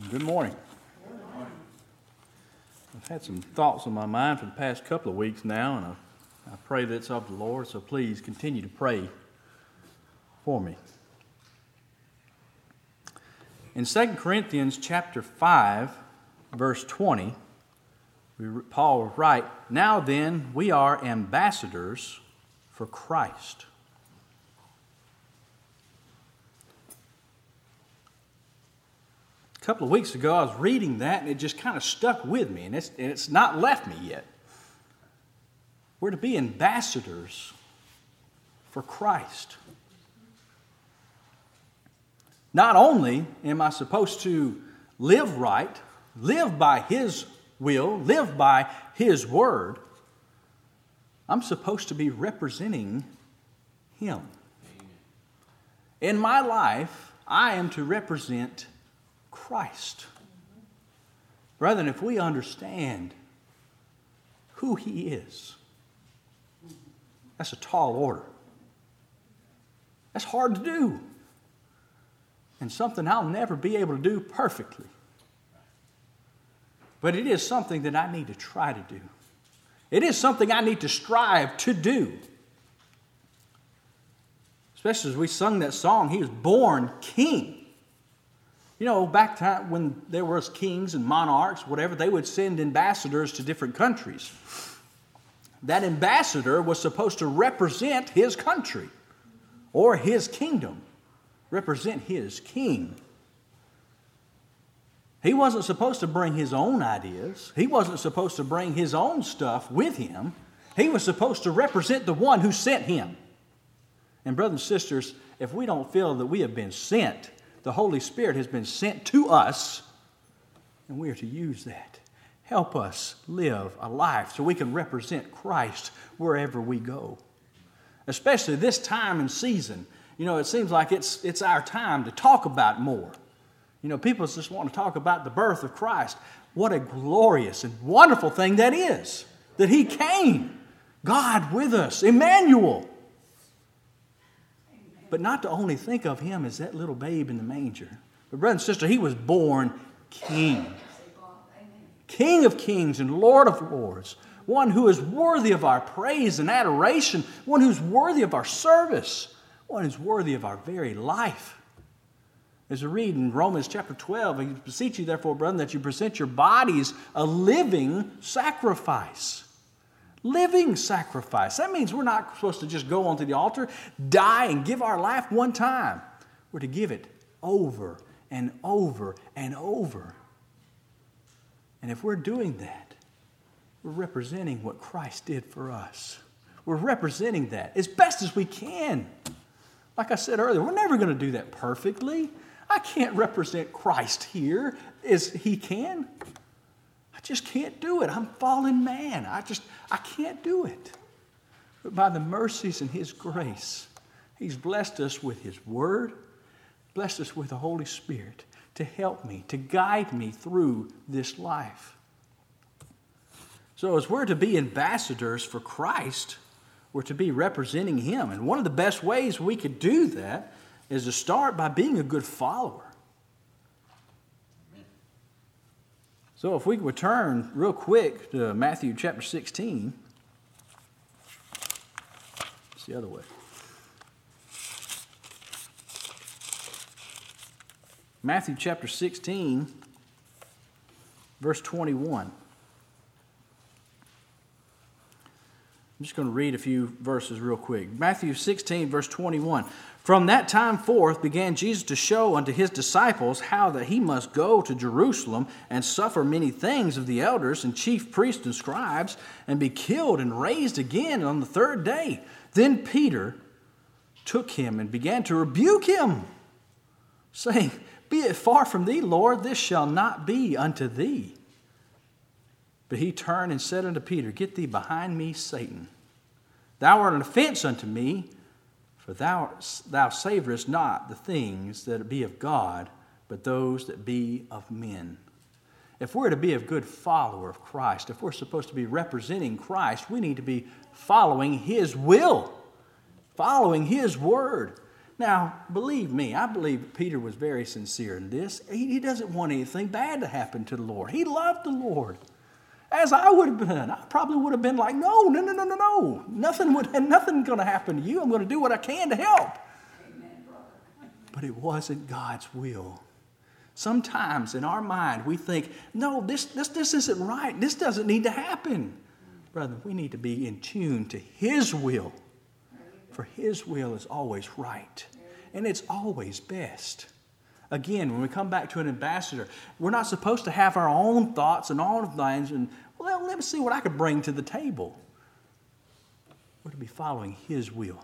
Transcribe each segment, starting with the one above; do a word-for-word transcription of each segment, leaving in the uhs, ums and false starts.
Good morning. Good morning. I've had some thoughts on my mind for the past couple of weeks now, and I, I pray that it's of the Lord, so please continue to pray for me. In Second Corinthians chapter five, verse twenty, we, Paul will write, "Now then, we are ambassadors for Christ." A couple of weeks ago, I was reading that, and it just kind of stuck with me, and it's, and it's not left me yet. We're to be ambassadors for Christ. Not only am I supposed to live right, live by His will, live by His word, I'm supposed to be representing Him. In my life, I am to represent Christ. Brethren, if we understand who He is, that's a tall order. That's hard to do. And something I'll never be able to do perfectly. But it is something that I need to try to do. It is something I need to strive to do. Especially as we sung that song, He was born king. You know, back time when there was kings and monarchs, whatever, they would send ambassadors to different countries. That ambassador was supposed to represent his country or his kingdom, represent his king. He wasn't supposed to bring his own ideas. He wasn't supposed to bring his own stuff with him. He was supposed to represent the one who sent him. And brothers and sisters, if we don't feel that we have been sent, the Holy Spirit has been sent to us, and we are to use that. Help us live a life so we can represent Christ wherever we go. Especially this time and season. You know, it seems like it's it's our time to talk about more. You know, people just want to talk about the birth of Christ. What a glorious and wonderful thing that is, that He came, God with us, Emmanuel. But not to only think of Him as that little babe in the manger. But brother and sister, He was born King. King of kings and Lord of lords. One who is worthy of our praise and adoration. One who's worthy of our service. One who's worthy of our very life. As we read in Romans chapter twelve, I beseech you therefore, brethren, that you present your bodies a living sacrifice. Living sacrifice. That means we're not supposed to just go onto the altar, die, and give our life one time. We're to give it over and over and over. And if we're doing that, we're representing what Christ did for us. We're representing that as best as we can. Like I said earlier, we're never going to do that perfectly. I can't represent Christ here as He can. I just can't do it. I'm a fallen man. I just, I can't do it. But by the mercies and His grace, He's blessed us with His Word, blessed us with the Holy Spirit to help me, to guide me through this life. So as we're to be ambassadors for Christ, we're to be representing Him. And one of the best ways we could do that is to start by being a good follower. So if we would turn real quick to Matthew chapter sixteen. It's the other way. Matthew chapter sixteen, verse twenty-one. I'm just going to read a few verses real quick. Matthew sixteen, verse twenty-one. From that time forth began Jesus to show unto His disciples how that He must go to Jerusalem and suffer many things of the elders and chief priests and scribes, and be killed and raised again on the third day. Then Peter took Him and began to rebuke Him, saying, Be it far from thee, Lord, this shall not be unto thee. But He turned and said unto Peter, Get thee behind me, Satan. Thou art an offense unto me, for thou, thou savorest not the things that be of God, but those that be of men. If we're to be a good follower of Christ, if we're supposed to be representing Christ, we need to be following His will, following His word. Now, believe me, I believe Peter was very sincere in this. He, he doesn't want anything bad to happen to the Lord. He loved the Lord. As I would have been, I probably would have been like, no, no, no, no, no, no. Nothing would, nothing going to happen to you. I'm going to do what I can to help. Amen, brother. But it wasn't God's will. Sometimes in our mind we think, no, this, this, this isn't right. This doesn't need to happen. Brother, we need to be in tune to His will. For His will is always right. And it's always best. Again, when we come back to an ambassador, we're not supposed to have our own thoughts and all of things and, well, let me see what I could bring to the table. We're to be following His will.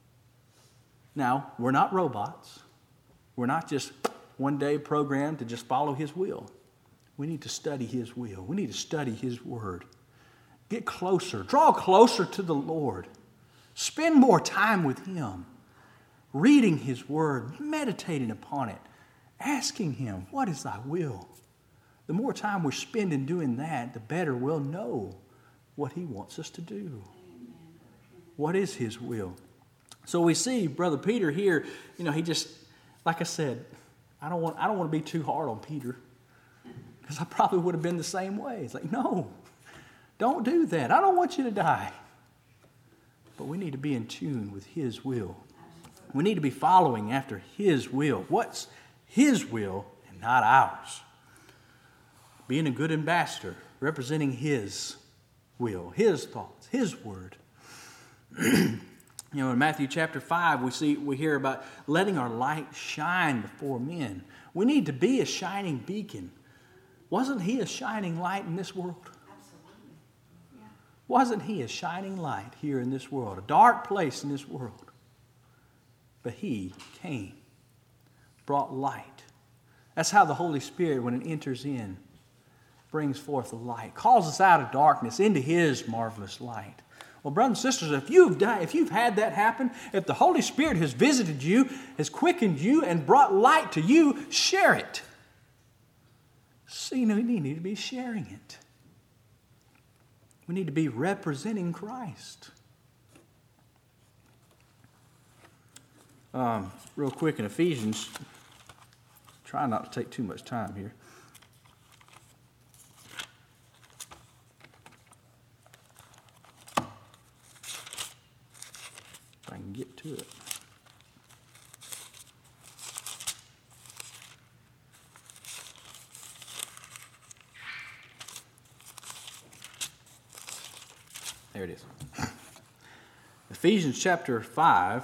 Now, we're not robots. We're not just one day programmed to just follow His will. We need to study His will. We need to study His word. Get closer. Draw closer to the Lord. Spend more time with Him. Reading His word. Meditating upon it. Asking Him, what is thy will? The more time we spend in doing that, the better we'll know what He wants us to do. What is His will? So we see Brother Peter here, you know, he just, like I said, I don't want, I don't want to be too hard on Peter because I probably would have been the same way. It's like, no, don't do that. I don't want you to die. But we need to be in tune with His will. We need to be following after His will. What's His will and not ours? Being a good ambassador, representing His will, His thoughts, His word. You know, in Matthew chapter five, we see we hear about letting our light shine before men. We need to be a shining beacon. Wasn't He a shining light in this world? Absolutely. Yeah. Wasn't He a shining light here in this world, a dark place in this world? But He came, brought light. That's how the Holy Spirit, when it enters in, brings forth the light, calls us out of darkness into His marvelous light. Well, brothers and sisters, if you've died, if you've had that happen, if the Holy Spirit has visited you, has quickened you, and brought light to you, share it. See, we need to be sharing it. We need to be representing Christ. Um, real quick in Ephesians, try not to take too much time here. If I can get to it. There it is. Ephesians chapter five.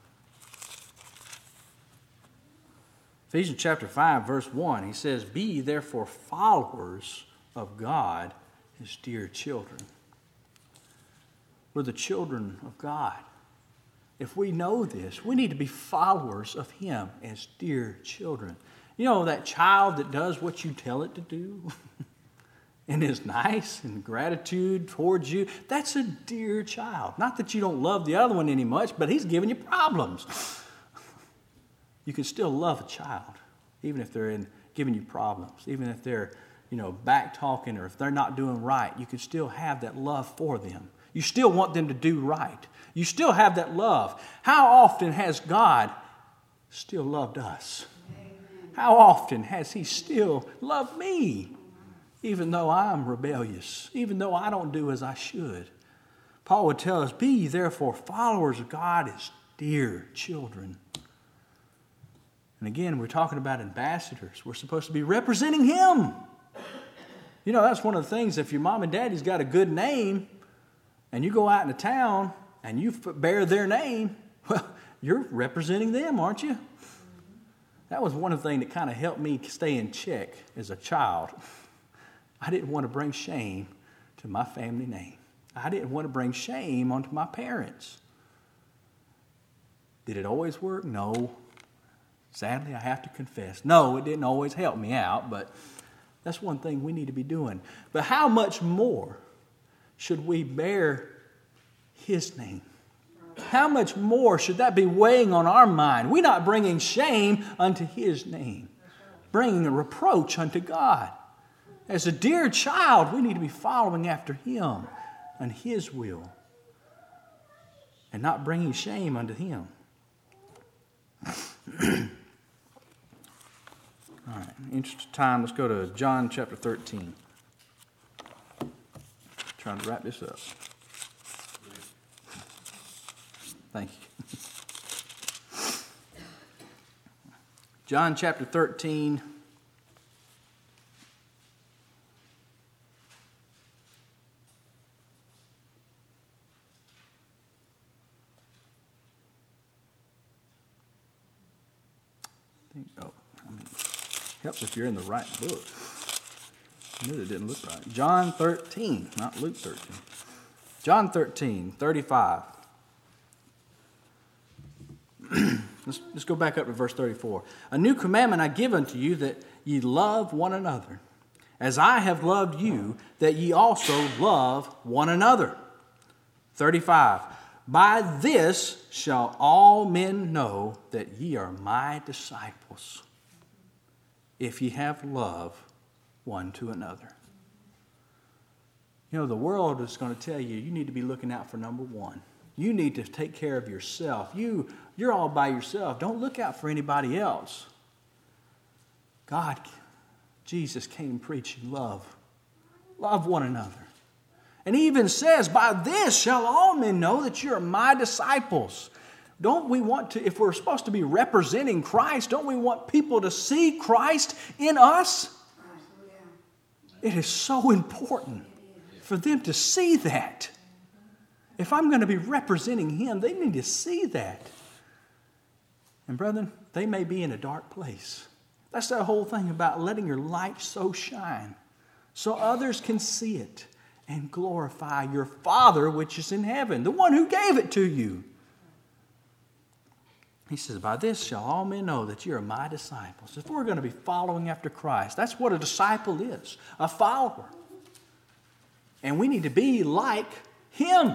Ephesians chapter five, verse one, he says, "Be ye therefore followers of God, His dear children." We're the children of God. If we know this, we need to be followers of Him as dear children. You know, that child that does what you tell it to do and is nice and gratitude towards you, that's a dear child. Not that you don't love the other one any much, but he's giving you problems. You can still love a child, even if they're in giving you problems, even if they're, you know, back talking or if they're not doing right. You can still have that love for them. You still want them to do right. You still have that love. How often has God still loved us? Amen. How often has He still loved me, even though I'm rebellious, even though I don't do as I should? Paul would tell us, "Be ye therefore followers of God as dear children." And again, we're talking about ambassadors. We're supposed to be representing Him. You know, that's one of the things, if your mom and daddy's got a good name, and you go out into town, and you bear their name, well, you're representing them, aren't you? That was one of the things that kind of helped me stay in check as a child. I didn't want to bring shame to my family name. I didn't want to bring shame onto my parents. Did it always work? No. Sadly, I have to confess. No, it didn't always help me out, but that's one thing we need to be doing. But how much more should we bear His name? How much more should that be weighing on our mind? We're not bringing shame unto His name, bringing a reproach unto God. As a dear child, we need to be following after Him and His will and not bringing shame unto Him. In the interest of time, let's go to John chapter thirteen. Trying to wrap this up. Thank you. John chapter thirteen. Oh, I mean, helps if you're in the right book. I knew it didn't look right. John thirteen, not Luke thirteen. John thirteen, thirty-five. let's, let's go back up to verse thirty-four. A new commandment I give unto you, that ye love one another. As I have loved you, that ye also love one another. thirty-five. By this shall all men know that ye are my disciples, if ye have love one to another. You know, the world is going to tell you, you need to be looking out for number one. You need to take care of yourself. You, you're all by yourself. Don't look out for anybody else. God, Jesus came preaching love. Love one another. And he even says, by this shall all men know that you're my disciples. Don't we want to, if we're supposed to be representing Christ, don't we want people to see Christ in us? It is so important for them to see that. If I'm going to be representing him, they need to see that. And brethren, they may be in a dark place. That's that whole thing about letting your light so shine so others can see it and glorify your Father which is in heaven, the one who gave it to you. He says, by this shall all men know that you are my disciples. If we're going to be following after Christ, that's what a disciple is, a follower. And we need to be like him.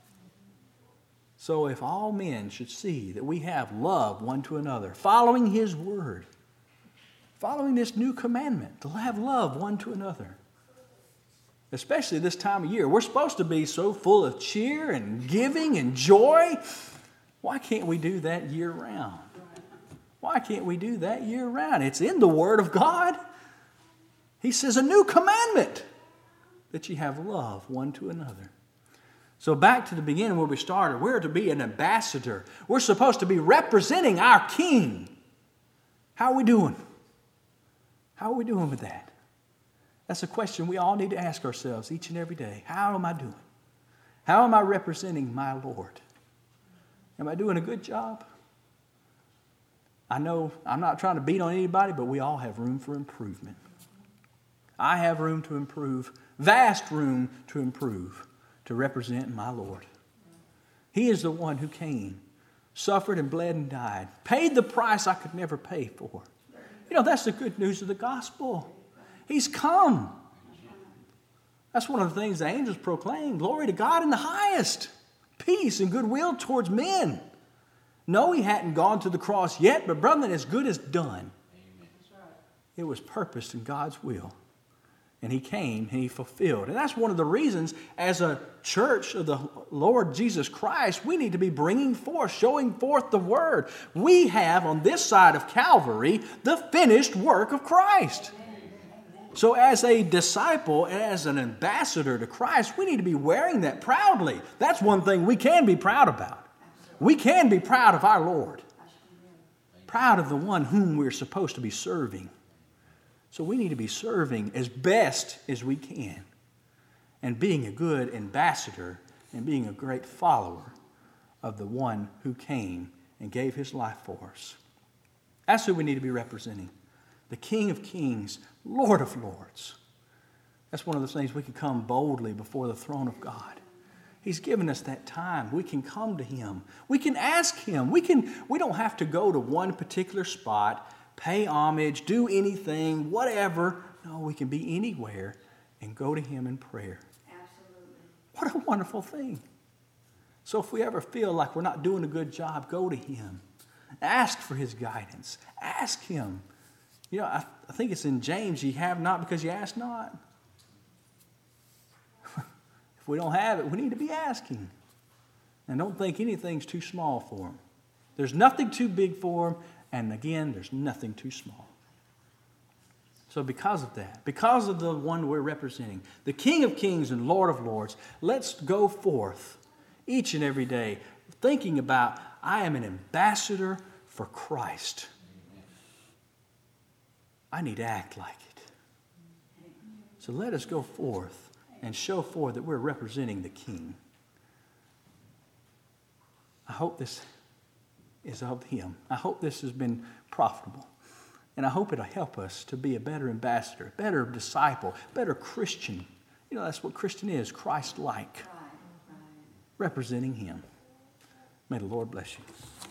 So if all men should see that we have love one to another, following his word, following this new commandment to have love one to another, especially this time of year, we're supposed to be so full of cheer and giving and joy. Why can't we do that year round? Why can't we do that year round? It's in the Word of God. He says a new commandment, that you have love one to another. So back to the beginning where we started, we're to be an ambassador. We're supposed to be representing our King. How are we doing? How are we doing with that? That's a question we all need to ask ourselves each and every day. How am I doing? How am I representing my Lord? Am I doing a good job? I know I'm not trying to beat on anybody, but we all have room for improvement. I have room to improve, vast room to improve, to represent my Lord. He is the one who came, suffered and bled and died, paid the price I could never pay for. You know, that's the good news of the gospel. He's come. That's one of the things the angels proclaim. Glory to God in the highest. Peace and goodwill towards men. No, he hadn't gone to the cross yet, but brother, as good as done. Amen. It was purposed in God's will. And he came and he fulfilled. And that's one of the reasons, as a church of the Lord Jesus Christ, we need to be bringing forth, showing forth the word. We have on this side of Calvary the finished work of Christ. So as a disciple, as an ambassador to Christ, we need to be wearing that proudly. That's one thing we can be proud about. We can be proud of our Lord. Proud of the one whom we're supposed to be serving. So we need to be serving as best as we can. And being a good ambassador and being a great follower of the one who came and gave his life for us. That's who we need to be representing. The King of Kings, Lord of Lords. That's one of those things we can come boldly before the throne of God. He's given us that time. We can come to him. We can ask him. We can. We don't have to go to one particular spot, pay homage, do anything, whatever. No, we can be anywhere and go to him in prayer. Absolutely. What a wonderful thing. So if we ever feel like we're not doing a good job, go to him. Ask for his guidance. Ask him. You know, I, I think it's in James, you have not because you ask not. If we don't have it, we need to be asking. And don't think anything's too small for him. There's nothing too big for him, and again, there's nothing too small. So because of that, because of the one we're representing, the King of Kings and Lord of Lords, let's go forth each and every day thinking about, I am an ambassador for Christ. I need to act like it. So let us go forth and show forth that we're representing the King. I hope this is of Him. I hope this has been profitable. And I hope it'll help us to be a better ambassador, better disciple, better Christian. You know, that's what Christian is, Christ-like, representing Him. May the Lord bless you.